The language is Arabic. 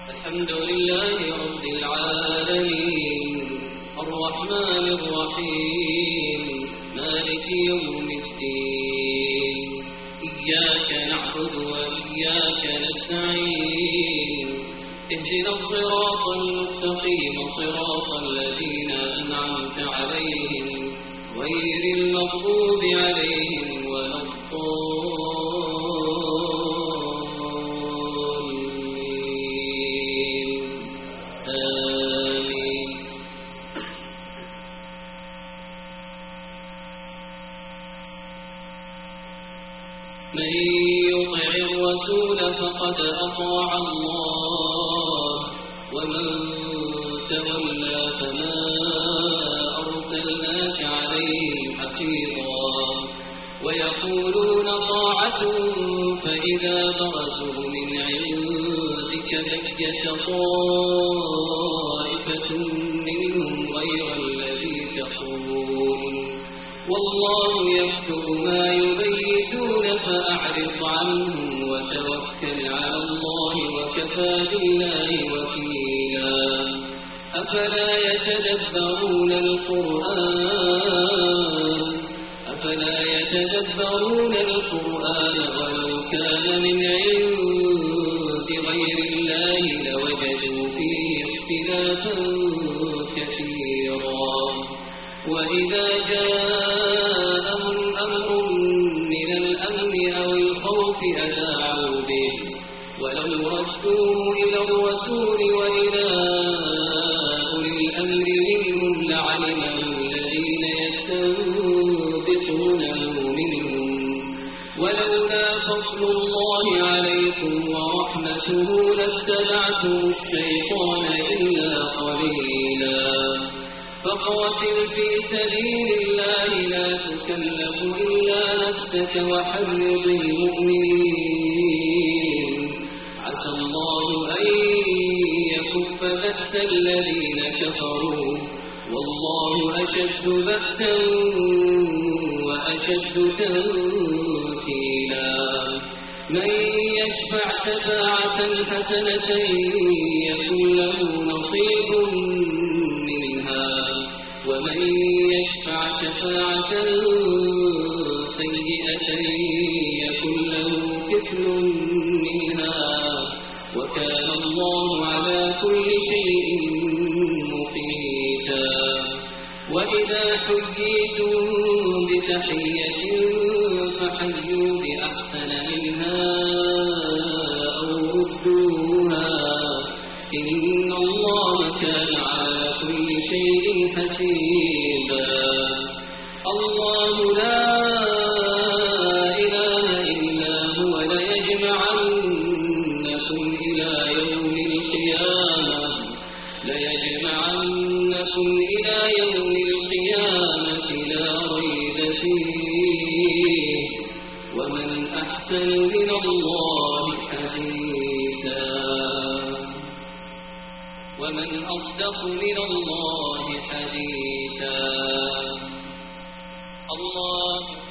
الحمد لله رب العالمين الرحمن الرحيم مالك يوم الدين إياك نعبد وإياك نستعين اهدنا الصراط المستقيم صراط الذين أنعمت عليهم غير المغضوب عليهم ولا الضالين آمين. من يطع الرسول فقد أطاع الله ومن تولى فما أرسلناك عليهم حفيظا ويقولون طاعة فإذا برزوا من عندك بيت طائفة منهم غير الذي تقول والله يكتب ما يبيتون فأعرض عنهم وتوكل على الله وكفى بالله وكيلا. أفلا يتدبرون القرآن ولو كان من عند غير الله لوجدوا فيه اختلافا كثيرا. وإذا جاءهم أمر من الأمن أو الخوف أذاعوا به ولو ردوه إلى الرسول وإلى أولي الأمر منهم لعلمه الذين يستنبطونه منهم ولولا فضل الله عليكم ورحمته لاتبعتم الشيطان إلا قليلا. فقاتل في سبيل الله لا تكلف إلا نفسك وحرض المؤمنين عسى الله أن يكف بأس الذين كفروا والله أشد بأسا وأشد تنكيلا. من يشفع شفاعة حسنة يكن له نصيب منها ومن يشفع شفاعة سيئة يكن له كفل منها وكان الله على كل شيء مقيتا. وإذا حييتم بتحية فحيوا بأحسن منها أو ردوها إن الله كان على كل شيء حسيبا. الله لا إله إلا هو ليجمعنكم إلى يوم القيامة لا ريب فيه ومن أحسن من الله حديثا ومن أصدق من الله حديثا. الله